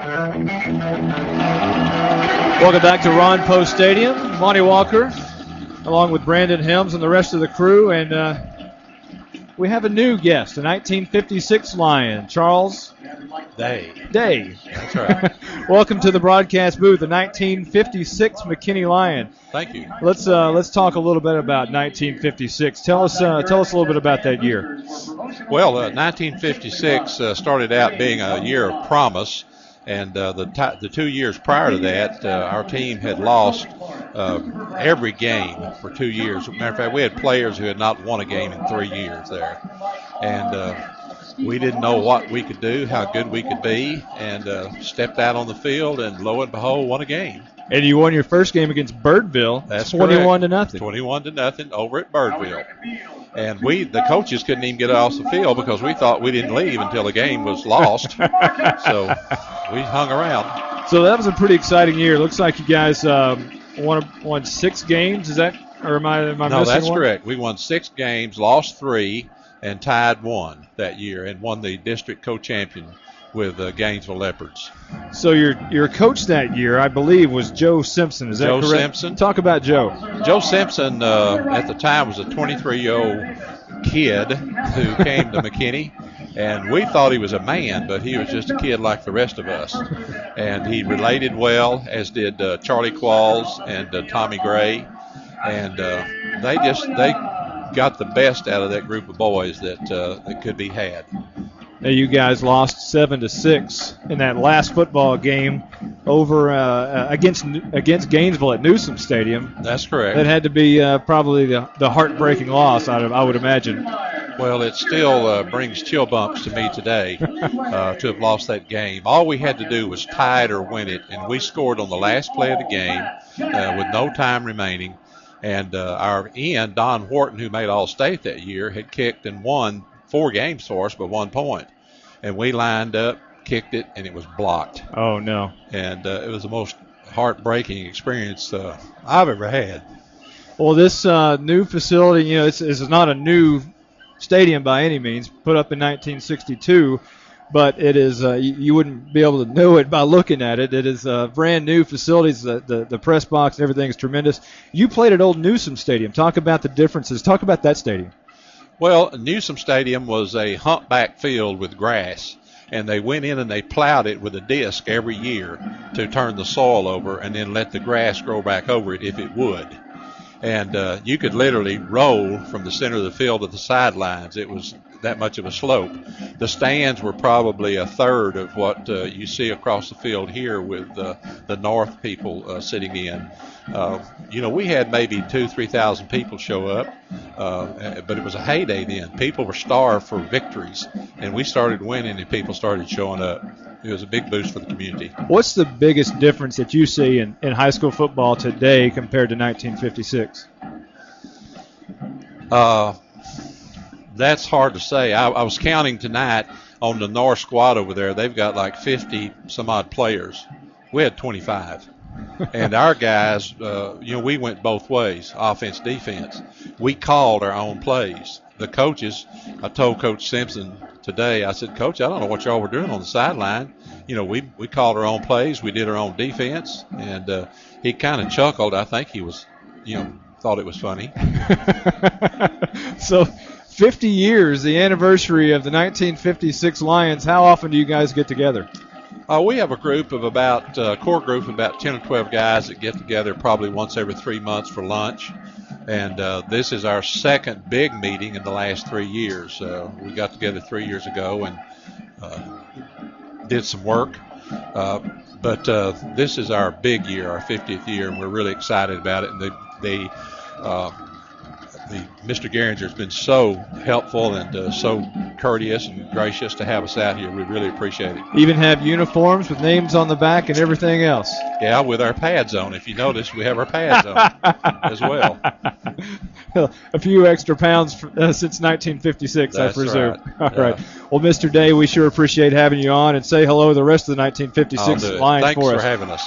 Welcome back to Ron Post Stadium. Monty Walker, along with Brandon Helms and the rest of the crew, and we have a new guest, a 1956 Lion, Charles Day. That's right. Welcome to the broadcast booth, the 1956 McKinney Lion. Thank you. Let's talk a little bit about 1956. Tell us a little bit about that year. Well, 1956 started out being a year of promise, and the 2 years prior to that, our team had lost every game for 2 years. As a matter of fact, we had players who had not won a game in 3 years there, and we didn't know what we could do, how good we could be, and stepped out on the field, and lo and behold, won a game. And you won your first game against Birdville. That's 21-0. 21-0 over at Birdville. And the coaches couldn't even get off the field because we thought we didn't leave until the game was lost. So we hung around. So that was a pretty exciting year. Looks like you guys won 6 games. Is that, or am I missing one? No, that's correct. We won 6 games, lost 3, and tied 1 that year, and won the district co-champion with Gainesville Leopards. So your coach that year, I believe, was Joe Simpson. Is that correct? Joe Simpson. Talk about Joe. Joe Simpson at the time was a 23-year-old kid who came to McKinney, and we thought he was a man, but he was just a kid like the rest of us. And he related well, as did Charlie Qualls and Tommy Gray, and they got the best out of that group of boys that could be had. Now you guys lost 7-6 in that last football game over against Gainesville at Newsom Stadium. That's correct. That had to be probably the heartbreaking loss, I would imagine. Well, it still brings chill bumps to me today to have lost that game. All we had to do was tie it or win it, and we scored on the last play of the game with no time remaining. And our end, Don Wharton, who made All-State that year, had kicked and won 4 games for us, but 1 point. And we lined up, kicked it, and it was blocked. Oh, no. And it was the most heartbreaking experience I've ever had. Well, this new facility, this is not a new stadium by any means, put up in 1962, but it is you wouldn't be able to know it by looking at it. It is brand new facilities. The press box and everything is tremendous. You played at Old Newsom Stadium. Talk about the differences. Talk about that stadium. Well, Newsom Stadium was a humpback field with grass, and they went in and they plowed it with a disc every year to turn the soil over and then let the grass grow back over it if it would. And you could literally roll from the center of the field to the sidelines. It was that much of a slope. The stands were probably a third of what you see across the field here with the north people sitting in. We had maybe 2,000-3,000 people show up, but it was a heyday then. People were starved for victories, and we started winning and people started showing up. It was a big boost for the community. What's the biggest difference that you see in high school football today compared to 1956? That's hard to say. I was counting tonight on the North squad over there. They've got like 50 some odd players. We had 25. And our guys, we went both ways, offense, defense. We called our own plays. The coaches, I told Coach Simpson today, I said, Coach, I don't know what y'all were doing on the sideline. We called our own plays. We did our own defense. And he kind of chuckled. I think he was, thought it was funny. So 50 years, the anniversary of the 1956 Lions. How often do you guys get together? We have a group of core group of about 10 or 12 guys that get together probably once every 3 months for lunch. And this is our second big meeting in the last 3 years. We got together 3 years ago and did some work. But this is our big year, our 50th year, and we're really excited about it. And Mr. Geringer has been so helpful and so courteous and gracious to have us out here. We really appreciate it. Even have uniforms with names on the back and everything else. Yeah, with our pads on. If you notice, we have our pads on as well. A few extra pounds since 1956, That's I presume. Right. All right. Well, Mr. Day, we sure appreciate having you on, and say hello to the rest of the 1956 Lions Thanks for us. for having us.